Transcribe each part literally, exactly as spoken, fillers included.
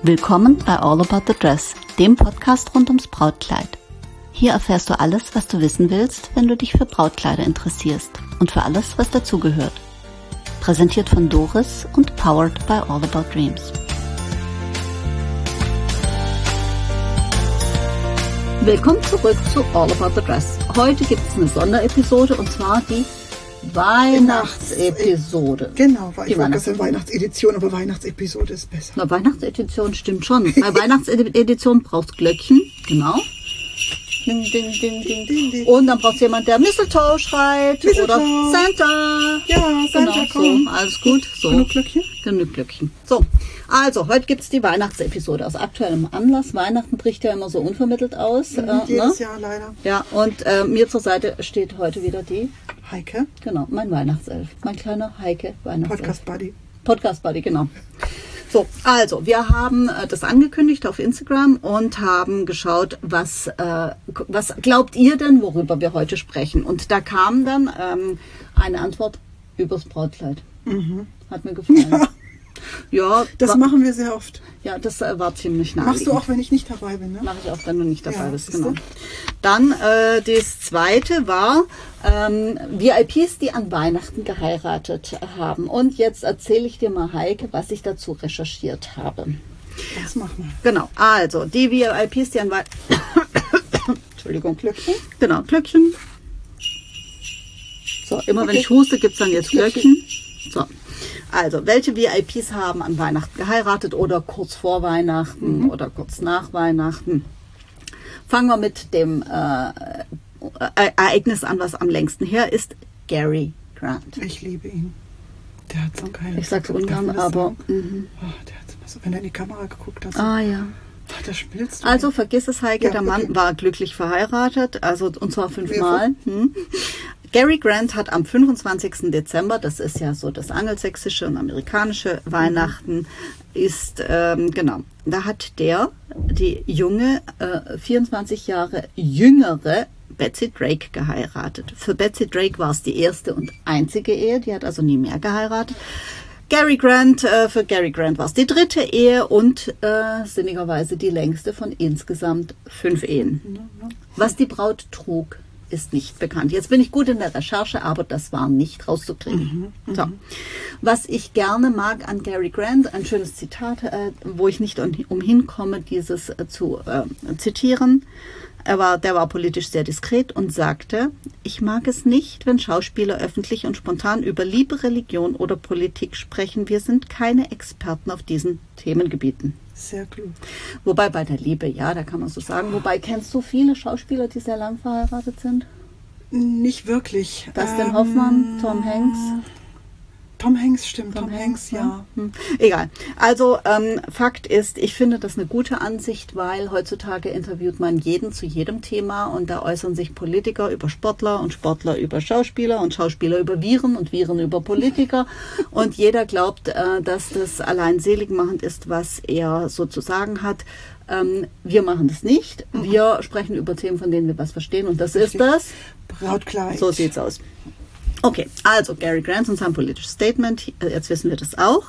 Willkommen bei All About the Dress, dem Podcast rund ums Brautkleid. Hier erfährst du alles, was du wissen willst, wenn du dich für Brautkleider interessierst und für alles, was dazugehört. Präsentiert von Doris und powered by All About Dreams. Willkommen zurück zu All About the Dress. Heute gibt es eine Sonderepisode und zwar die Weihnachtsepisode. Genau, weil die ich wollte das in Weihnachtsedition, aber Weihnachtsepisode ist besser. Na, Weihnachtsedition stimmt schon. Bei Weihnachtsedition braucht Glöckchen, genau. Ding, ding, ding, ding, ding, ding. Und dann braucht jemand, der Mistletoe schreit. Mistletoe. Oder Santa. Ja, Santa, genau, komm. So, alles gut. So. Genug Glöckchen? Genug Glöckchen. So, also, heute gibt es die Weihnachtsepisode aus aktuellem Anlass. Weihnachten bricht ja immer so unvermittelt aus. Mhm, äh, jedes ne? Jahr leider. Ja, und äh, mir zur Seite steht heute wieder die Heike. Genau, mein Weihnachtself. Mein kleiner Heike Weihnachtself. Podcast Buddy. Podcast Buddy, genau. So, also, wir haben äh, das angekündigt auf Instagram und haben geschaut, was, äh, was glaubt ihr denn, worüber wir heute sprechen? Und da kam dann ähm, eine Antwort übers Brautkleid. Mhm. Hat mir gefallen. Ja, ja das war, machen wir sehr oft. Ja, das äh, war ziemlich nah. Machst du auch, wenn ich nicht dabei bin, ne? Mache ich auch, wenn du nicht dabei ja, bist, genau. Dann äh, das zweite war ähm, V I Ps, die an Weihnachten geheiratet haben. Und jetzt erzähle ich dir mal, Heike, was ich dazu recherchiert habe. Das machen wir. Genau, also die V I Ps, die an Weihnachten... Entschuldigung. Glöckchen? Genau, Glöckchen. So, immer okay. Wenn ich huste, gibt es dann jetzt Glöckchen. So. Also, welche V I Ps haben an Weihnachten geheiratet oder kurz vor Weihnachten mhm. oder kurz nach Weihnachten? Fangen wir mit dem äh, Ereignis an, was am längsten her ist. Gary Grant. Ich liebe ihn. Der hat so geil. Ich sag's ungern, aber... Mhm. Oh, der hat so, wenn er in die Kamera geguckt hat. So, ah ja. Ach, der schmilzt. Also vergiss es, Heike, ja, der Mann okay. war glücklich verheiratet, also und zwar fünfmal. Hm. Gary Grant hat am fünfundzwanzigsten Dezember, das ist ja so das angelsächsische und amerikanische Weihnachten, mhm. ist, ähm, genau, da hat der, die junge, äh, vierundzwanzig Jahre jüngere Betsy Drake geheiratet. Für Betsy Drake war es die erste und einzige Ehe, die hat also nie mehr geheiratet. Gary Grant, äh, für Gary Grant war es die dritte Ehe und äh, sinnigerweise die längste von insgesamt fünf Ehen. Was die Braut trug, ist nicht bekannt. Jetzt bin ich gut in der Recherche, aber das war nicht rauszukriegen. Mhm, so. Was ich gerne mag an Gary Grant, ein schönes Zitat, äh, wo ich nicht umhin komme, dieses äh, zu äh, zitieren. Er war, der war politisch sehr diskret und sagte, ich mag es nicht, wenn Schauspieler öffentlich und spontan über Liebe, Religion oder Politik sprechen. Wir sind keine Experten auf diesen Themengebieten. Sehr klug. Wobei bei der Liebe, ja, da kann man so sagen. Wobei, kennst du viele Schauspieler, die sehr lang verheiratet sind? Nicht wirklich. Dustin ähm, Hoffmann, Tom Hanks. Tom Hanks, stimmt. Tom, Tom Hanks, Hanks, ja. Hm. Egal. Also ähm, Fakt ist, ich finde das eine gute Ansicht, weil heutzutage interviewt man jeden zu jedem Thema und da äußern sich Politiker über Sportler und Sportler über Schauspieler und Schauspieler über Viren und Viren über Politiker und jeder glaubt, äh, dass das allein seligmachend ist, was er so zu sagen hat. Ähm, wir machen das nicht. Wir sprechen über Themen, von denen wir was verstehen und das Richtig. Ist das Brautkleid. So sieht's aus. Okay, also Gary Grant und sein politisches Statement, jetzt wissen wir das auch.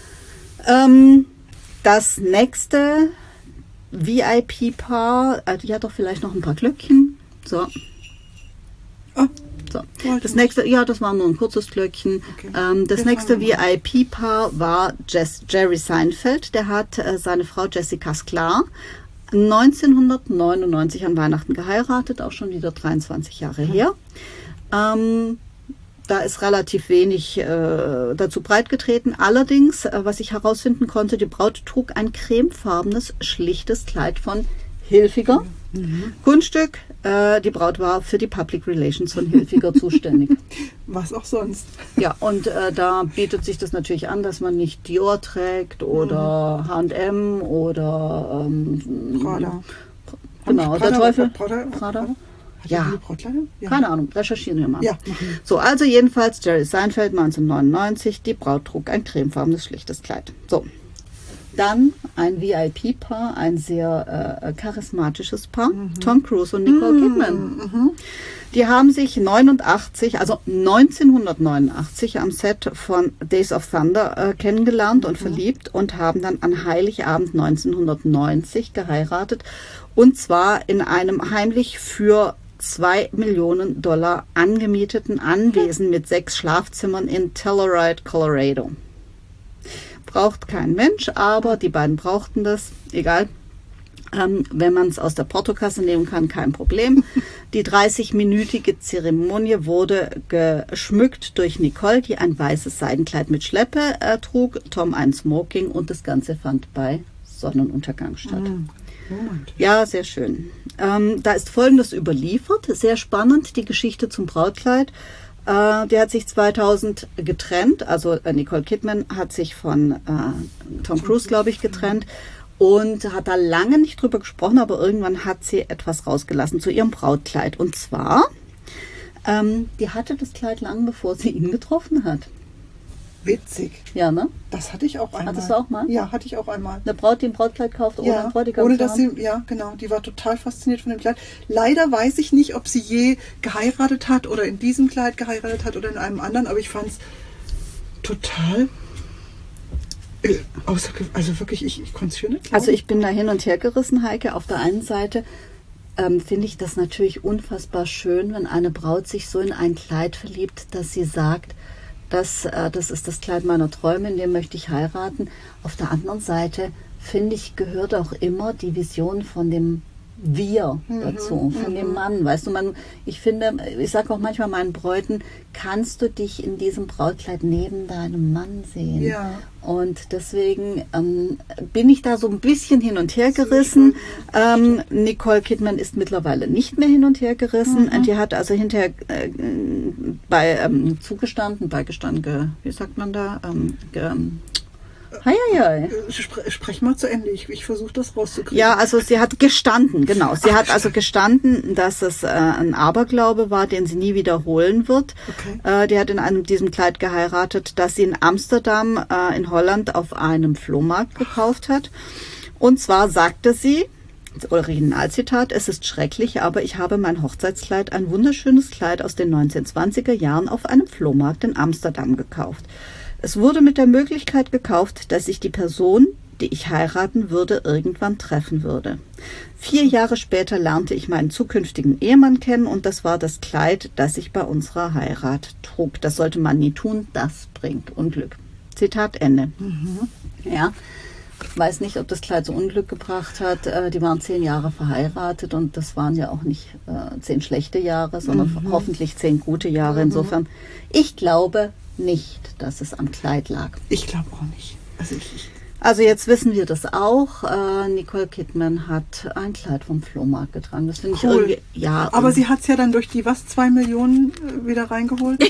Ähm, das nächste V I P-Paar, äh, die hat doch vielleicht noch ein paar Glöckchen. So. Oh, so. Das nächste, ja, das war nur ein kurzes Glöckchen. Okay. Ähm, das Wir nächste V I P-Paar war Jess, Jerry Seinfeld. Der hat äh, seine Frau Jessica Sklar neunzehnhundertneunundneunzig an Weihnachten geheiratet, auch schon wieder dreiundzwanzig Jahre her. Ähm, Da ist relativ wenig äh, dazu breitgetreten. Allerdings, äh, was ich herausfinden konnte, die Braut trug ein cremefarbenes, schlichtes Kleid von Hilfiger. Mhm. Kunststück, äh, die Braut war für die Public Relations von Hilfiger zuständig. Was auch sonst. Ja, und äh, da bietet sich das natürlich an, dass man nicht Dior trägt oder mhm. H und M oder ähm, Prada. Genau, Prada, der Teufel. Prada. Prada. Prada. Ja. ja, keine Ahnung, recherchieren wir mal. Ja. So, also jedenfalls Jerry Seinfeld neunzehnhundertneunundneunzig, die Braut trug ein cremefarbenes, schlichtes Kleid. So, Dann ein V I P-Paar, ein sehr äh, charismatisches Paar, mhm. Tom Cruise und Nicole Kidman. Mhm. Die haben sich neunundachtzig, also neunzehnhundertneunundachtzig am Set von Days of Thunder äh, kennengelernt und mhm. verliebt und haben dann an Heiligabend neunzehnhundertneunzig geheiratet. Und zwar in einem heimlich für zwei Millionen Dollar angemieteten Anwesen mit sechs Schlafzimmern in Telluride, Colorado. Braucht kein Mensch, aber die beiden brauchten das. Egal. Ähm, wenn man es aus der Portokasse nehmen kann, kein Problem. Die dreißig-minütige Zeremonie wurde geschmückt durch Nicole, die ein weißes Seidenkleid mit Schleppe äh, trug, Tom ein Smoking und das Ganze fand bei Sonnenuntergang statt. Mhm. Ja, sehr schön. Ähm, da ist Folgendes überliefert, sehr spannend, die Geschichte zum Brautkleid. Äh, der hat sich zweitausend getrennt, also äh, Nicole Kidman hat sich von äh, Tom Cruise, glaube ich, getrennt und hat da lange nicht drüber gesprochen, aber irgendwann hat sie etwas rausgelassen zu ihrem Brautkleid. Und zwar, ähm, die hatte das Kleid lang, bevor sie ihn getroffen hat. Witzig. Ja, ne? Das hatte ich auch einmal. Hattest du auch mal? Ja, hatte ich auch einmal. Eine Braut, die ein Brautkleid kauft, ohne ja, ein Bräutigam ohne zu dass haben? sie, ja, genau. Die war total fasziniert von dem Kleid. Leider weiß ich nicht, ob sie je geheiratet hat oder in diesem Kleid geheiratet hat oder in einem anderen, aber ich fand es total äh, außerge- also wirklich, ich, ich konnte es schön nicht glauben. Also ich bin da hin und her gerissen, Heike. Auf der einen Seite ähm, finde ich das natürlich unfassbar schön, wenn eine Braut sich so in ein Kleid verliebt, dass sie sagt, Das, äh, das ist das Kleid meiner Träume, in dem möchte ich heiraten. Auf der anderen Seite, finde ich, gehört auch immer die Vision von dem Wir dazu, mhm, von dem Mann. Weißt du, man, ich finde, ich sage auch manchmal meinen Bräuten, kannst du dich in diesem Brautkleid neben deinem Mann sehen? Ja. Und deswegen ähm, bin ich da so ein bisschen hin und her gerissen. Ähm, Nicole Kidman ist mittlerweile nicht mehr hin und her gerissen. Mhm. Die hat also hinterher äh, bei ähm, zugestanden, beigestanden, ge, wie sagt man da? Ähm, ge, Hei, hei, hei. Spre- Sprech mal zu Ende, ich, ich versuche das rauszukriegen. Ja, also sie hat gestanden, genau. Sie hat also gestanden, dass es äh, ein Aberglaube war, den sie nie wiederholen wird. Okay. Äh, die hat in einem diesem Kleid geheiratet, das sie in Amsterdam, äh, in Holland, auf einem Flohmarkt gekauft hat. Und zwar sagte sie, Originalzitat, es ist schrecklich, aber ich habe mein Hochzeitskleid, ein wunderschönes Kleid aus den neunzehnhundertzwanziger Jahren, auf einem Flohmarkt in Amsterdam gekauft. Es wurde mit der Möglichkeit gekauft, dass ich die Person, die ich heiraten würde, irgendwann treffen würde. Vier Jahre später lernte ich meinen zukünftigen Ehemann kennen und das war das Kleid, das ich bei unserer Heirat trug. Das sollte man nie tun, das bringt Unglück. Zitat Ende. Mhm. Ja, weiß nicht, ob das Kleid so Unglück gebracht hat. Die waren zehn Jahre verheiratet und das waren ja auch nicht äh, zehn schlechte Jahre, sondern mhm. hoffentlich zehn gute Jahre. Mhm. Insofern, ich glaube nicht, dass es am Kleid lag. Ich glaube auch nicht. Also, ich, ich also jetzt wissen wir das auch. Äh, Nicole Kidman hat ein Kleid vom Flohmarkt getragen. Das finde cool. ich irgendwie, ja. Aber sie hat es ja dann durch die, was, zwei Millionen äh, wieder reingeholt?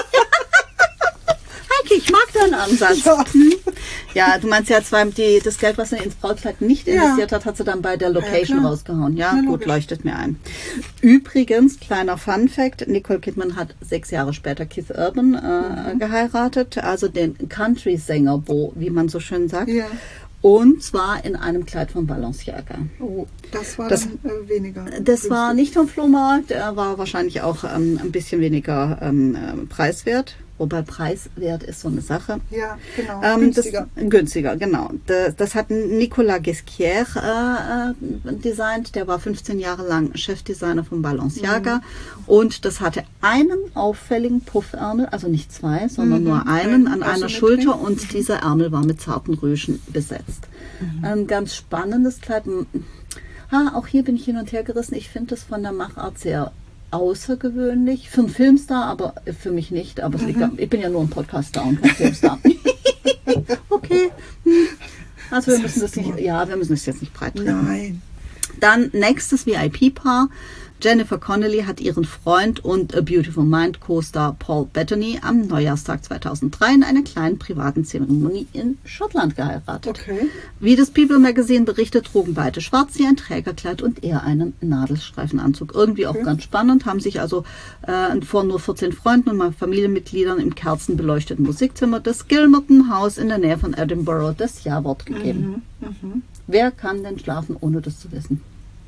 Heike, ich mag deinen Ansatz. Ja. Hm? Ja, du meinst ja zwar, die, das Geld, was sie ins Brautkleid nicht investiert ja. hat, hat sie dann bei der Location ja, rausgehauen. Ja, ja gut, leuchtet mir ein. Übrigens, kleiner Fun-Fact, Nicole Kidman hat sechs Jahre später Keith Urban äh, mhm. geheiratet, also den Country-Sänger, wo, wie man so schön sagt. Ja. Und zwar in einem Kleid von Balenciaga. Oh, das war das, dann äh, weniger. Das günstig. war nicht vom Flohmarkt, er war wahrscheinlich auch ähm, ein bisschen weniger ähm, preiswert. Wobei preiswert ist so eine Sache. Ja, genau. Ähm, günstiger. Das, günstiger, genau. Das, das hat Nicolas Ghesquière äh, designt. Der war fünfzehn Jahre lang Chefdesigner von Balenciaga. Mhm. Und das hatte einen auffälligen Puffärmel, also nicht zwei, sondern mhm. nur einen an einer Schulter. Drin. Und mhm. dieser Ärmel war mit zarten Rüschen besetzt. Mhm. Ein ganz spannendes Kleid. Ha, auch hier bin ich hin und her gerissen. Ich finde es von der Machart sehr außergewöhnlich. Für einen Filmstar, aber für mich nicht. Aber mhm. liegt, ich bin ja nur ein Podcaster und kein Filmstar. Okay. Also wir müssen das nicht, ja, wir müssen das jetzt nicht breit treten. Nein. Dann nächstes V I P-Paar. Jennifer Connelly hat ihren Freund und A Beautiful Mind Co-Star Paul Bettany am Neujahrstag zweitausenddrei in einer kleinen privaten Zeremonie in Schottland geheiratet. Okay. Wie das People Magazine berichtet, trugen beide schwarz, sie ein Trägerkleid und er einen Nadelstreifenanzug. Irgendwie auch Okay. ganz spannend, haben sich also äh, vor nur vierzehn Freunden und mal Familienmitgliedern im kerzenbeleuchteten Musikzimmer des Gilmerton House in der Nähe von Edinburgh das Ja-Wort gegeben. Mhm. Mhm. Wer kann denn schlafen, ohne das zu wissen?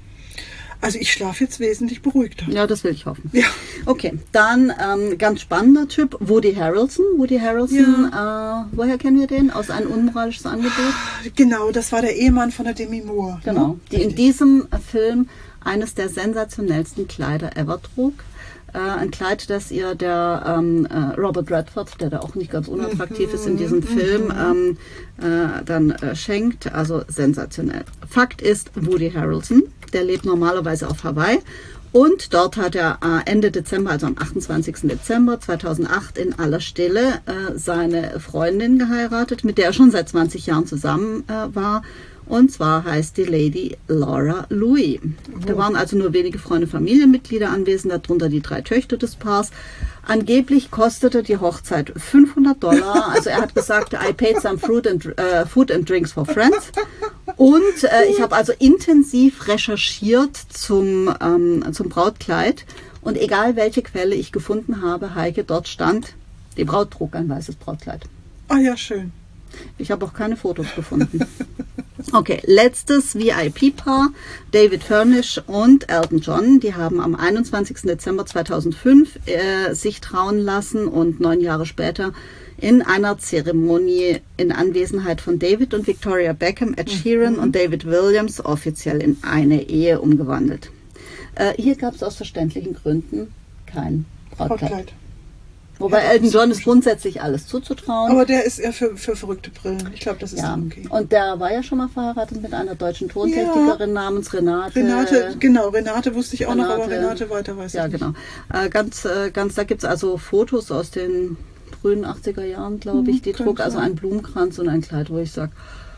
Also ich schlafe jetzt wesentlich beruhigter. Ja, das will ich hoffen. Ja. Okay, dann ähm, ganz spannender Typ, Woody Harrelson. Woody Harrelson, äh, woher kennen wir den? Aus Ein unmoralisches Angebot? Genau, das war der Ehemann von der Demi Moore. Genau, Ne? die in diesem Film eines der sensationellsten Kleider ever trug. Äh, ein Kleid, das ihr der ähm, äh, Robert Redford, der da auch nicht ganz unattraktiv ist in diesem Film, ähm, äh, dann äh, schenkt. Also sensationell. Fakt ist, Woody Harrelson, der lebt normalerweise auf Hawaii. Und dort hat er äh, Ende Dezember, also am achtundzwanzigsten Dezember zweitausendacht in aller Stille äh, seine Freundin geheiratet, mit der er schon seit zwanzig Jahren zusammen äh, war. Und zwar heißt die Lady Laura Louis. Da waren also nur wenige Freunde, Familienmitglieder anwesend, darunter die drei Töchter des Paars. Angeblich kostete die Hochzeit fünfhundert Dollar. Also er hat gesagt, I paid some fruit and, uh, food and drinks for friends. Und äh, ich habe also intensiv recherchiert zum, ähm, zum Brautkleid. Und egal welche Quelle ich gefunden habe, Heike, dort stand, die Braut trug ein weißes Brautkleid. Ah ja, schön. Ich habe auch keine Fotos gefunden. Okay, letztes V I P-Paar, David Furnish und Elton John. Die haben am einundzwanzigsten Dezember zweitausendfünf äh, sich trauen lassen und neun Jahre später in einer Zeremonie in Anwesenheit von David und Victoria Beckham, Ed Sheeran mhm. und David Williams offiziell in eine Ehe umgewandelt. Äh, hier gab es aus verständlichen Gründen kein Brautkleid. Brautkleid. Wobei ja, Elton John ist grundsätzlich alles zuzutrauen. Aber der ist eher für, für verrückte Brillen. Ich glaube, das ist ja. okay. Und der war ja schon mal verheiratet mit einer deutschen Tontechnikerin ja. namens Renate. Renate, genau, Renate wusste ich auch Renate, noch, aber Renate weiter weiß ja, ich nicht. Ja, genau. Äh, ganz, äh, ganz, da gibt es also Fotos aus den frühen achtziger Jahren, glaube ich. Hm, Die trug also einen Blumenkranz und ein Kleid, wo ich sage,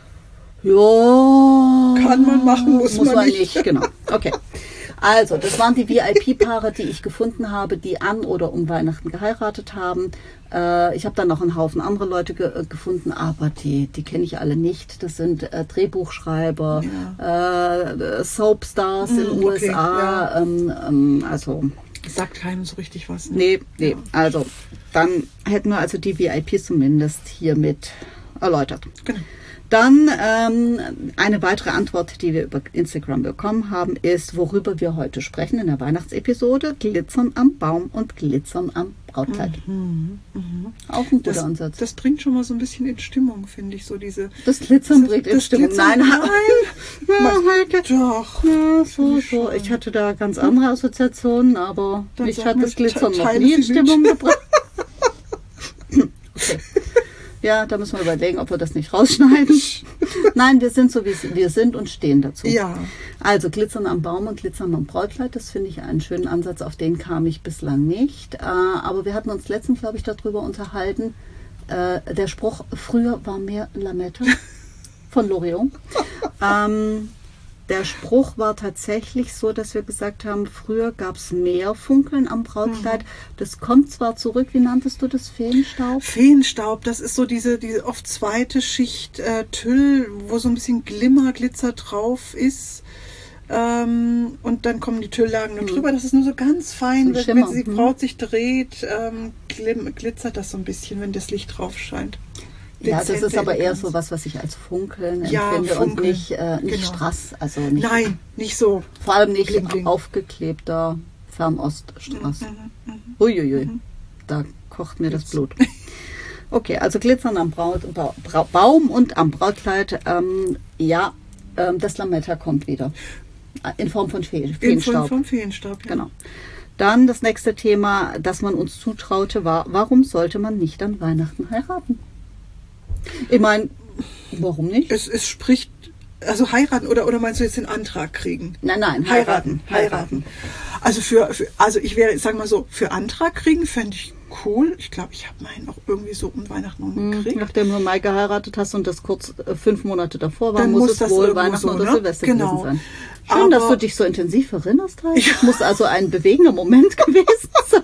ja, kann man machen, muss, muss man, man nicht. nicht. Genau, okay. Also, das waren die V I P-Paare, die ich gefunden habe, die an oder um Weihnachten geheiratet haben. Äh, ich habe dann noch einen Haufen andere Leute ge äh, gefunden, aber die, die kenne ich alle nicht. Das sind äh, Drehbuchschreiber, ja. äh, Soapstars hm, in den okay, U S A. Ja. Ähm, ähm, also sagt keinem so richtig was. Ne? Nee, nee. Ja. Also, dann hätten wir also die V I Ps zumindest hiermit erläutert. Genau. Dann ähm, eine weitere Antwort, die wir über Instagram bekommen haben, ist, worüber wir heute sprechen in der Weihnachtsepisode. Glitzern am Baum und Glitzern am Brautkleid. Mhm, mh. Auch ein guter das, Ansatz. Das bringt schon mal so ein bisschen in Stimmung, finde ich. So diese, das Glitzern das, bringt das in Stimmung. Glitzern, nein, nein. nein. Doch. Ja, so, so. Ich hatte da ganz andere Assoziationen, aber Dann mich sag hat mir, das Glitzern noch teile nie in sie mit. Stimmung gebracht. Okay. Ja, da müssen wir überlegen, ob wir das nicht rausschneiden. Nein, wir sind so, wie wir sind und stehen dazu. Ja. Also Glitzern am Baum und Glitzern am Brautkleid, das finde ich einen schönen Ansatz, auf den kam ich bislang nicht. Äh, aber wir hatten uns letztens, glaube ich, darüber unterhalten, äh, der Spruch, früher war mehr Lametta von Loriot. ähm, Der Spruch war tatsächlich so, dass wir gesagt haben, früher gab es mehr Funkeln am Brautkleid. Mhm. Das kommt zwar zurück, wie nanntest du das, Feenstaub? Feenstaub, das ist so diese, diese oft zweite Schicht äh, Tüll, wo so ein bisschen Glimmer, Glitzer drauf ist. Ähm, und dann kommen die Tülllagen noch mhm. drüber. Das ist nur so ganz fein, so wenn, wenn die Braut sich dreht, ähm, glim, glitzert das so ein bisschen, wenn das Licht drauf scheint. Ja, das ist aber eher so was, was ich als Funkeln ja, empfinde Funkeln. und nicht, äh, nicht genau. Strass. Also nicht, Nein, nicht so. Vor allem nicht bling, bling. aufgeklebter Fernoststrass. Mhm, mh, Uiuiui, mhm. da kocht mir das Blut. Okay, also Glitzern am Braut, Bra Bra Baum und am Brautkleid. Ähm, ja, ähm, das Lametta kommt wieder. In Form von Fe Feenstaub. In Form von Feenstaub, ja. Genau. Dann das nächste Thema, das man uns zutraute, war, warum sollte man nicht an Weihnachten heiraten? Ich meine, warum nicht? Es, es spricht, also heiraten oder, oder meinst du jetzt den Antrag kriegen? Nein, nein, heiraten. Heiraten. heiraten. Also für, für, also ich wäre, sag mal so, für Antrag kriegen fände ich cool. Ich glaube, ich habe meinen auch irgendwie so um Weihnachten rum gekriegt. Nachdem du Mai geheiratet hast und das kurz äh, fünf Monate davor war, Dann muss, muss es das wohl irgendwo Weihnachten so, oder ne? Silvester Genau. gewesen sein. Schön, Aber- dass du dich so intensiv erinnerst. Es muss also ein bewegender Moment gewesen sein.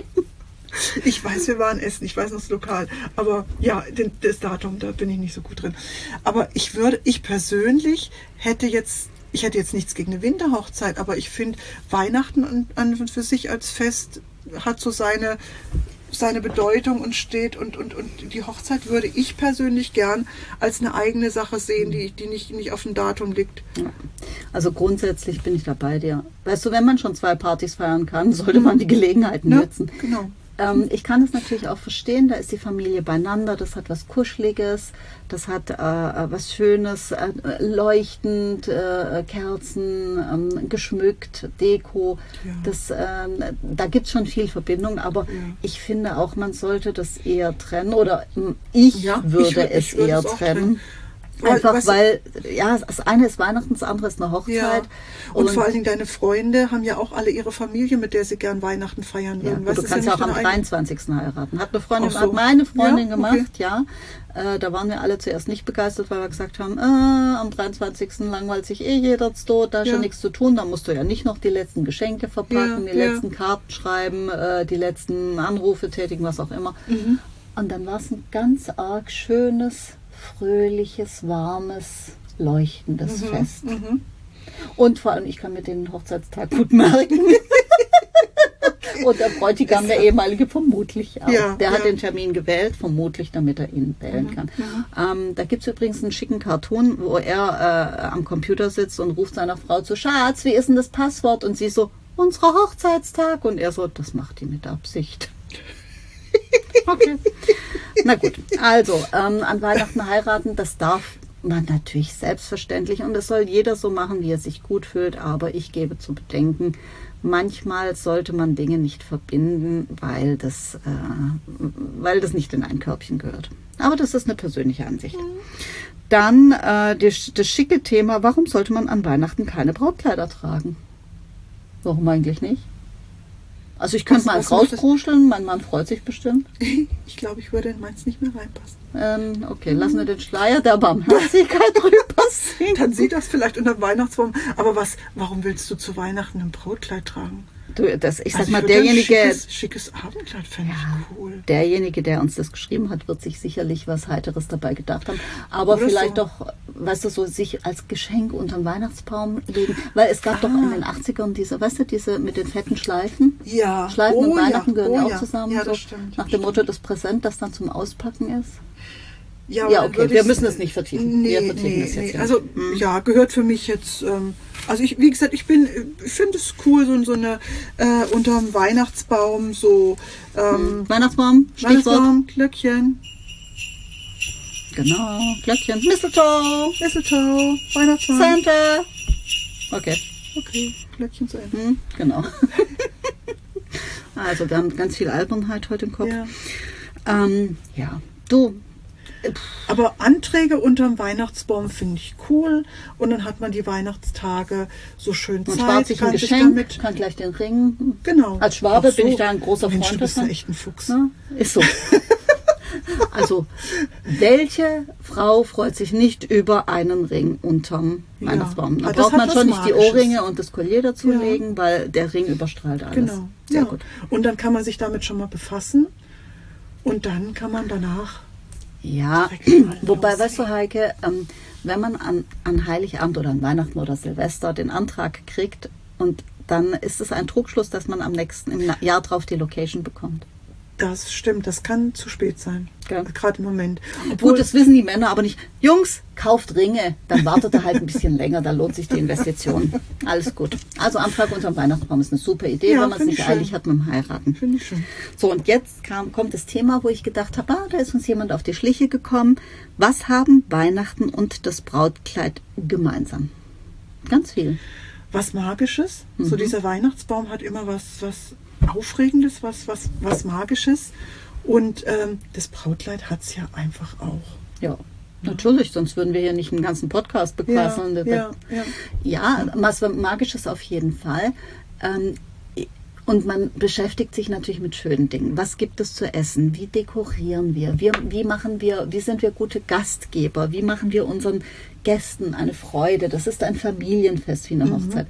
Ich weiß, wir waren essen, ich weiß noch das Lokal, aber ja, den, das Datum, da bin ich nicht so gut drin. Aber ich würde, ich persönlich hätte jetzt, ich hätte jetzt nichts gegen eine Winterhochzeit, aber ich finde, Weihnachten an, an und für sich als Fest hat so seine, seine Bedeutung und steht und, und, und die Hochzeit würde ich persönlich gern als eine eigene Sache sehen, die, die nicht, nicht auf dem Datum liegt. Ja. Also grundsätzlich bin ich da bei dir. Weißt du, wenn man schon zwei Partys feiern kann, sollte man die Gelegenheit Ne? nutzen. Genau. Ähm, ich kann es natürlich auch verstehen, da ist die Familie beieinander, das hat was Kuscheliges, das hat äh, was Schönes, äh, leuchtend, äh, Kerzen, ähm, geschmückt, Deko. Ja. Das, ähm, da gibt es schon viel Verbindung, aber Ja. ich finde auch, man sollte das eher trennen oder ähm, ich Ja, würde ich würd- es ich würd eher es auch trennen. trennen. Weil, Einfach weißt du- weil, ja, das eine ist Weihnachten, das andere ist eine Hochzeit. Ja. Und, vor allen Dingen deine Freunde haben ja auch alle ihre Familie, mit der sie gern Weihnachten feiern Ja, würden. gut, du ist kannst ja auch nicht am deine eigene- dreiundzwanzigsten heiraten. Hat eine Freundin, Ach so. hat meine Freundin Ja, gemacht, okay. ja. Äh, da waren wir alle zuerst nicht begeistert, weil wir gesagt haben, äh, am dreiundzwanzigsten langweilt sich eh jeder tot, da ist Ja. ja nichts zu tun, da musst du ja nicht noch die letzten Geschenke verpacken, Ja, die ja. letzten Karten schreiben, äh, die letzten Anrufe tätigen, was auch immer. Mhm. Und dann war es ein ganz arg schönes, fröhliches, warmes, leuchtendes Fest. Mhm. Und vor allem, ich kann mir den Hochzeitstag gut merken. Und der Bräutigam, der ehemalige, vermutlich auch. Ja, der hat ja. den Termin gewählt, vermutlich, damit er ihn wählen kann. Ähm, da gibt es übrigens einen schicken Cartoon, wo er äh, am Computer sitzt und ruft seiner Frau zu, Schatz, wie ist denn das Passwort? Und sie so, unser Hochzeitstag. Und er so, das macht die mit Absicht. Okay. Na gut, also ähm, an Weihnachten heiraten, das darf man natürlich selbstverständlich und das soll jeder so machen, wie er sich gut fühlt, aber ich gebe zu bedenken, manchmal sollte man Dinge nicht verbinden, weil das, äh, weil das nicht in ein Körbchen gehört. Aber das ist eine persönliche Ansicht. Dann äh, das, das schicke Thema, warum sollte man an Weihnachten keine Brautkleider tragen? Warum eigentlich nicht? Also ich könnte Was- mal was eins macht das? rauskruscheln, mein Mann freut sich bestimmt. Ich glaube, ich würde in meins nicht mehr reinpassen. Ähm, okay, lassen wir den Schleier der Barmherzigkeit drüber sehen. Dann sieht das vielleicht unter dem Weihnachtsbaum. Aber was, warum willst du zu Weihnachten ein Brautkleid tragen? Du, das, ich sag Also mal, würde derjenige, Ein schickes, schickes Abendkleid fände ich cool. derjenige, der uns das geschrieben hat, wird sich sicherlich was Heiteres dabei gedacht haben. Aber Oder vielleicht so. doch, weißt du, so sich als Geschenk unter den Weihnachtsbaum legen. Weil es gab Ah. doch in den achtzigern diese, weißt du, diese mit den fetten Schleifen. Ja. Schleifen Oh und Weihnachten ja, gehören oh ja auch ja. zusammen. Ja, so, das stimmt. nach dem Motto, das Präsent, das dann zum Auspacken ist. Ja, Ja, aber okay, würde wir ich- müssen es nicht vertiefen. Nee, Wir vertiefen nee, es jetzt nee. nicht. Also Hm. ja, gehört für mich jetzt. Ähm, also ich, wie gesagt, ich bin, ich finde es cool, so, so eine äh, unterm Weihnachtsbaum so ähm, Weihnachtsbaum, Stichwort. Weihnachtsbaum, Glöckchen, Genau, Glöckchen. Mistletoe, Mistletoe, Weihnachtsbaum. Santa. Okay. Okay, Glöckchen zu Ende. Hm, genau. Also wir haben ganz viel Albernheit heute im Kopf. Ja. Ähm, ja, du. Aber Anträge unterm Weihnachtsbaum finde ich cool und dann hat man die Weihnachtstage so schön Man Zeit, spart sich ein kann sich Geschenk, damit kann gleich den Ring. genau. Als Schwabe Ach so. bin ich da ein großer Mensch, Freund du bist ja davon. echt ein Fuchs. Ja, ist so. Also, welche Frau freut sich nicht über einen Ring unterm Ja. Weihnachtsbaum? Da Ah, das braucht hat man was schon nicht die Magisches. Ohrringe und das Collier dazulegen, weil der Ring überstrahlt alles. Genau. Sehr ja. gut. Und dann kann man sich damit schon mal befassen und dann kann man danach Ja, direkt mal wobei, loslegen. weißt du, Heike, ähm, wenn man an, an Heiligabend oder an Weihnachten oder Silvester den Antrag kriegt und dann ist es ein Trugschluss, dass man am nächsten im Na- Jahr drauf die Location bekommt. Das stimmt, das kann zu spät sein. Ja. Gerade im Moment. Gut, das wissen die Männer aber nicht. Jungs, kauft Ringe, dann wartet er halt ein bisschen länger, da lohnt sich die Investition. Alles gut. Also Antrag unterm Weihnachtsbaum ist eine super Idee, Ja, wenn man es find nicht ich schön. eilig hat mit dem Heiraten. Finde ich schön. So, und jetzt kam, kommt das Thema, wo ich gedacht habe, ah, da ist uns jemand auf die Schliche gekommen. Was haben Weihnachten und das Brautkleid gemeinsam? Ganz viel. Was Magisches. Mhm. So dieser Weihnachtsbaum hat immer was, was Aufregendes, was, was, was Magisches. Und ähm, das Brautkleid hat es ja einfach auch. Ja, natürlich, sonst würden wir hier nicht einen ganzen Podcast bequasseln. ja, ja, ja. Ja, was Magisches auf jeden Fall. Ähm, Und man beschäftigt sich natürlich mit schönen Dingen. Was gibt es zu essen? Wie dekorieren wir? Wie, wie machen wir, wie sind wir gute Gastgeber? Wie machen wir unseren Gästen eine Freude? Das ist ein Familienfest wie eine Mhm. Hochzeit.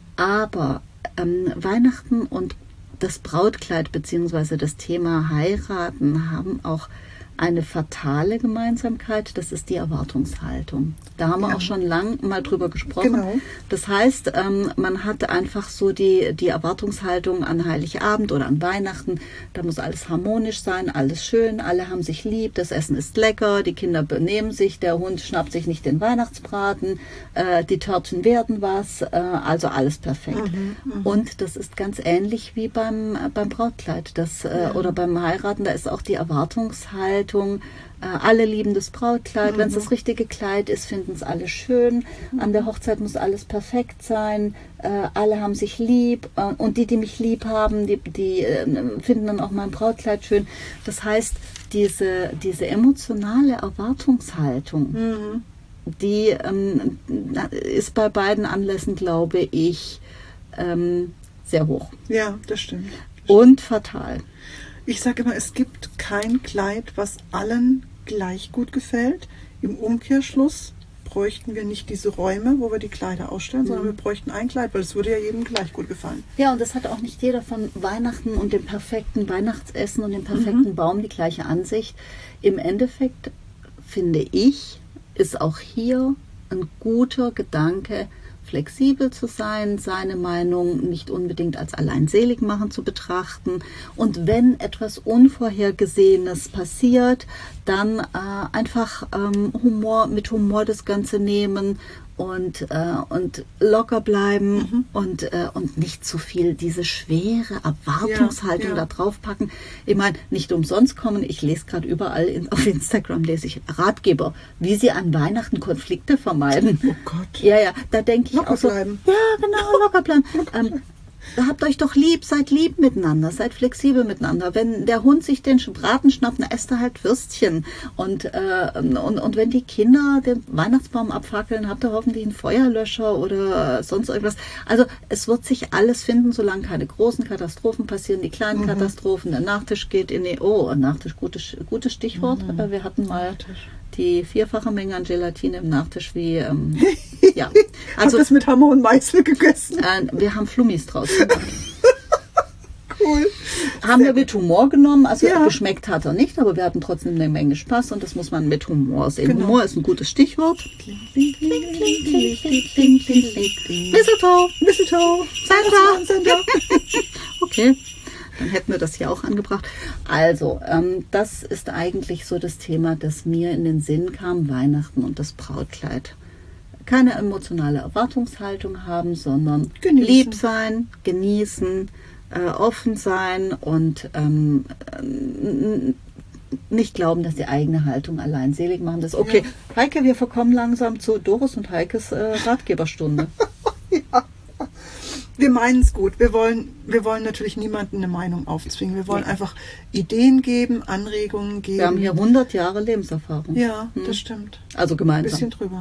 Aber ähm, Weihnachten und das Brautkleid bzw. das Thema Heiraten haben auch eine fatale Gemeinsamkeit, das ist die Erwartungshaltung. Da haben wir Ja. auch schon lang mal drüber gesprochen. Genau. Das heißt, ähm, man hat einfach so die, die Erwartungshaltung an Heiligabend oder an Weihnachten, da muss alles harmonisch sein, alles schön, alle haben sich lieb, das Essen ist lecker, die Kinder benehmen sich, der Hund schnappt sich nicht den Weihnachtsbraten, äh, die Törtchen werden was, äh, also alles perfekt. Mhm, mhm. Und das ist ganz ähnlich wie beim, äh, beim Brautkleid das, äh, Ja. oder beim Heiraten, da ist auch die Erwartungshaltung, äh, alle lieben das Brautkleid, Mhm. wenn es das richtige Kleid ist, finden es alle schön, an der Hochzeit muss alles perfekt sein, äh, alle haben sich lieb äh, und die, die mich lieb haben, die, die äh, finden dann auch mein Brautkleid schön. Das heißt, diese, diese emotionale Erwartungshaltung, Mhm. die ähm, ist bei beiden Anlässen, glaube ich, ähm, sehr hoch Ja, das stimmt. und fatal. Ich sage immer, es gibt kein Kleid, was allen gleich gut gefällt. Im Umkehrschluss bräuchten wir nicht diese Räume, wo wir die Kleider ausstellen, Mhm. sondern wir bräuchten ein Kleid, weil es würde ja jedem gleich gut gefallen. Ja, und das hat auch nicht jeder von Weihnachten und dem perfekten Weihnachtsessen und dem perfekten Baum die gleiche Ansicht. Im Endeffekt, finde ich, ist auch hier ein guter Gedanke, flexibel zu sein, seine Meinung nicht unbedingt als alleinseligmachend zu betrachten. Und wenn etwas Unvorhergesehenes passiert, dann äh, einfach ähm, Humor, mit Humor das Ganze nehmen und, äh, und locker bleiben Mhm. und, äh, und nicht zu viel diese schwere Erwartungshaltung Ja, ja. da drauf packen. Ich meine, nicht umsonst kommen, ich lese gerade überall in, auf Instagram, lese ich Ratgeber, wie sie an Weihnachten Konflikte vermeiden. Oh Gott. Ja, ja, da denke ich Locker auch so, bleiben. ja, genau, locker bleiben. ähm, habt euch doch lieb, seid lieb miteinander, seid flexibel miteinander. Wenn der Hund sich den Braten schnappt, dann esst er halt Würstchen. Und, äh, und, und wenn die Kinder den Weihnachtsbaum abfackeln, habt ihr hoffentlich einen Feuerlöscher oder sonst irgendwas. Also es wird sich alles finden, solange keine großen Katastrophen passieren, die kleinen Mhm. Katastrophen. Der Nachtisch geht in die, oh, ein Nachtisch, gutes, gutes Stichwort. Mhm. Äh, Wir hatten mal die vierfache Menge an Gelatine im Nachtisch wie, ähm, ja. Also Also das mit Hammer und Meißel gegessen. äh, wir haben Flummis draus gemacht. Cool. Haben wir mit Humor genommen, also Ja. geschmeckt hat er nicht, aber wir hatten trotzdem eine Menge Spaß und das muss man mit Humor sehen. Genau. Humor ist ein gutes Stichwort. Mistletoe, Mistletoe. Santa. Santa. Okay, dann hätten wir das hier auch angebracht. Also, ähm, das ist eigentlich so das Thema, das mir in den Sinn kam, Weihnachten und das Brautkleid. Keine emotionale Erwartungshaltung haben, sondern Genießen. lieb sein, genießen, äh, offen sein und ähm, äh, nicht glauben, dass die eigene Haltung allein selig machen. Das okay. Ja. Heike, wir verkommen langsam zu Doris und Heikes äh, Ratgeberstunde. Wir meinen es gut. Wir wollen, wir wollen natürlich niemandem eine Meinung aufzwingen. Wir wollen Ja. einfach Ideen geben, Anregungen geben. Wir haben hier hundert Jahre Lebenserfahrung. Ja, Hm. das stimmt. Also Ein gemeinsam. bisschen drüber.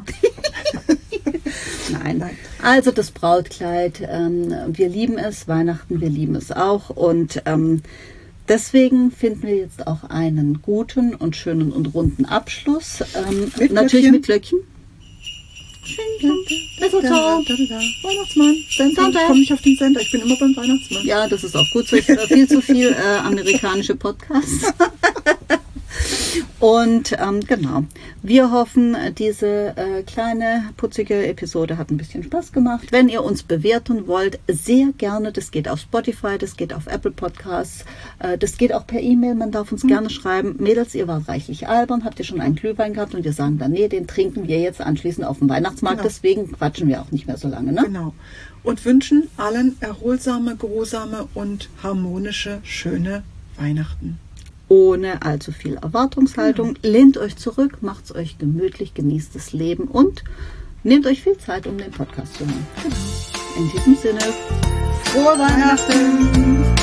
Nein. Nein. Also das Brautkleid, ähm, wir lieben es, Weihnachten, wir lieben es auch und ähm, deswegen finden wir jetzt auch einen guten und schönen und runden Abschluss. Ähm, Mit natürlich Glöckchen. mit Glöckchen. Mistletoe. Da, da, da, da. Weihnachtsmann. Santa. Santa. Ich komme nicht auf den Sender. Ich bin immer beim Weihnachtsmann. Ja, das ist auch gut so. Ich höre viel zu viel äh, amerikanische Podcasts. Und ähm, genau, wir hoffen, diese äh, kleine, putzige Episode hat ein bisschen Spaß gemacht. Wenn ihr uns bewerten wollt, sehr gerne. Das geht auf Spotify, das geht auf Apple Podcasts, äh, das geht auch per E-Mail. Man darf uns mhm. gerne schreiben. Mädels, ihr wart reichlich albern, habt ihr schon einen Glühwein gehabt? Und wir sagen dann, nee, den trinken wir jetzt anschließend auf dem Weihnachtsmarkt. Genau. Deswegen quatschen wir auch nicht mehr so lange. Ne? Genau. Und wünschen allen erholsame, geruhsame und harmonische, schöne Weihnachten. Ohne allzu viel Erwartungshaltung. Genau. Lehnt euch zurück, macht's euch gemütlich, genießt das Leben und nehmt euch viel Zeit, um den Podcast zu hören. Genau. In diesem Sinne, frohe Weihnachten!